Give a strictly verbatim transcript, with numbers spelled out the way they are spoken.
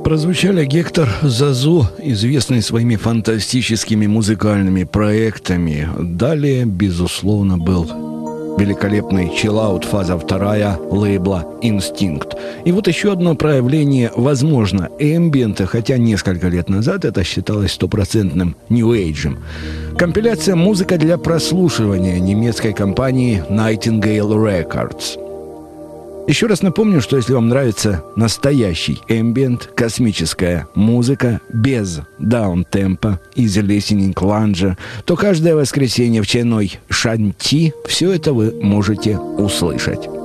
Прозвучали Гектор Зазу, известный своими фантастическими музыкальными проектами. Далее, безусловно, был великолепный чиллаут, фаза вторая лейбла «Инстинкт». И вот еще одно проявление, возможно, эмбиента, хотя несколько лет назад это считалось стопроцентным нью-эйджем. Компиляция «Музыка для прослушивания» немецкой компании Nightingale Records. Еще раз напомню, что если вам нравится настоящий эмбиент, космическая музыка без даунтемпа, easy listening, ланжа, то каждое воскресенье в чайной Шанти все это вы можете услышать.